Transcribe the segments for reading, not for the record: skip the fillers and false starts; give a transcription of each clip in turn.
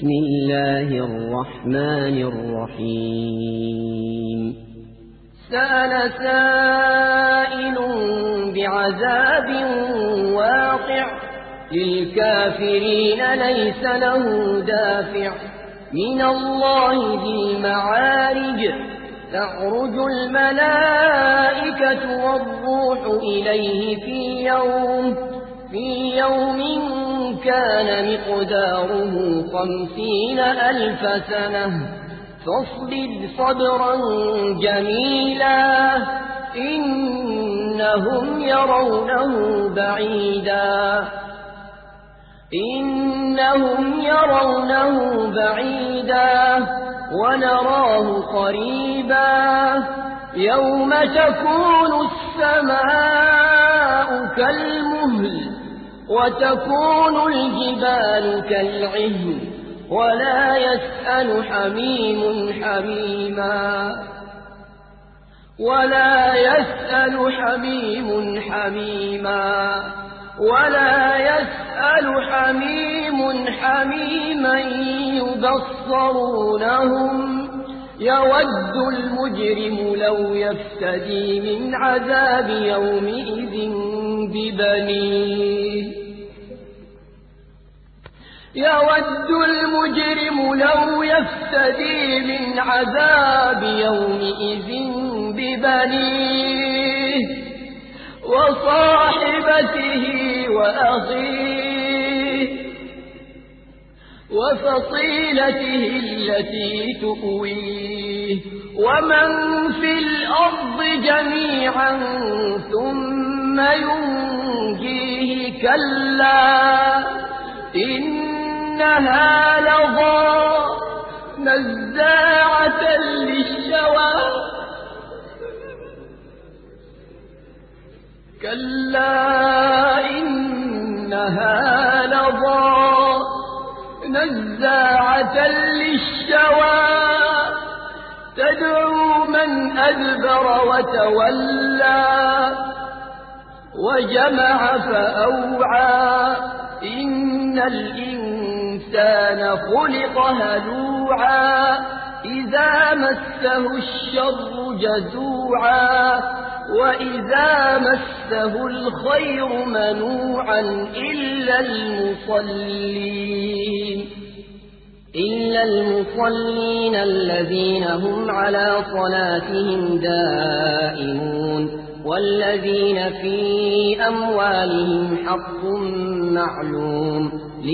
بسم الله الرحمن الرحيم سأل سائل بعذاب واقع للكافرين ليس له دافع من الله ذي المعارج تعرج الملائكة والروح إليه في يوم كان مقداره 50,000 سنة فاصبر صبرا جميلا إنهم يرونه بعيدا ونراه قريبا يوم تكون السماء كالمهل وتكون الجبال كالعهن ولا يسأل حميم حميما يبصرونهم يود المجرم لو يفتدي من عذاب يومئذ ببنيه وصاحبته وأخيه وفصيلته التي تؤويه ومن في الأرض جميعا ثم ينجيه كلا إنها لظى نزاعة للشوى تدعو من أدبر وتولى وجمع فأوعى إن الإنسان خلق هلوعا إذا مسه الشر جزوعا وإذا مسه الخير منوعا إلا المصلين الذين هم على صلاتهم دائمون والذين في أموالهم حق معلوم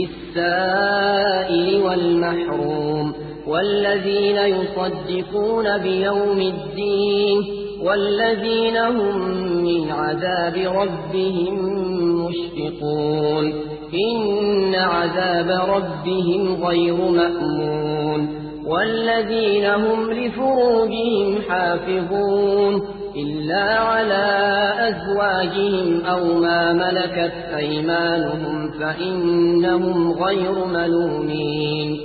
للسائل والمحروم والذين يصدقون بيوم الدين والذين هم من عذاب ربهم مشفقون إن عذاب ربهم غير مأمون والذين هم لفروجهم حافظون إلا على أزواجهم أو ما ملكت أيمانهم فإنهم غير ملومين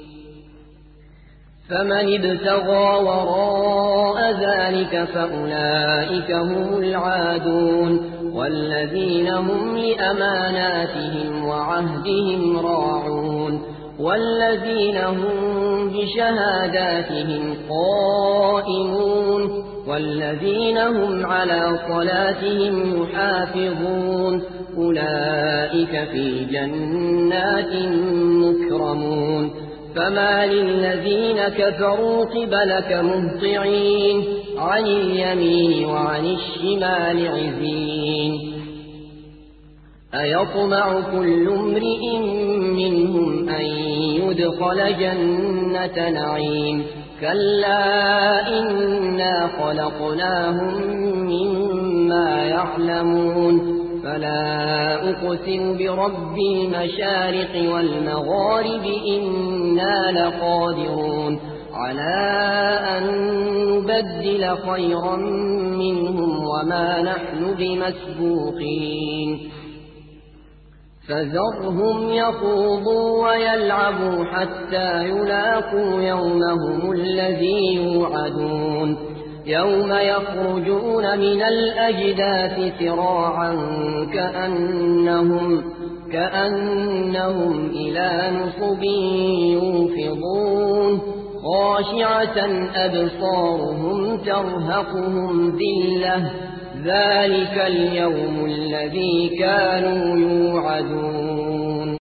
فمن ابتغى وراء ذلك فأولئك هم العادون والذين هم لأماناتهم وعهدهم راعون والذين هم بشهاداتهم قائمون والذين هم على صلاتهم يحافظون أولئك في جنات مكرمون فما للذين كفروا قبلك مهطعين عن اليمين وعن الشمال عزين أيطمع كل امرئ منهم أن يدخل جنة نعيم كلا إنا خلقناهم مما يعلمون فلا أقسم برب المشارق والمغارب إنا لقادرون على أن نبدل خيرا منهم وما نحن بمسبوقين فذرهم يخوضوا ويلعبوا حتى يلاقوا يومهم الذي يوعدون يوم يخرجون من الأجداث سراعا كأنهم إلى نصب يوفضون خاشعة أبصارهم ترهقهم ذلة ذلك اليوم الذي كانوا يوعدون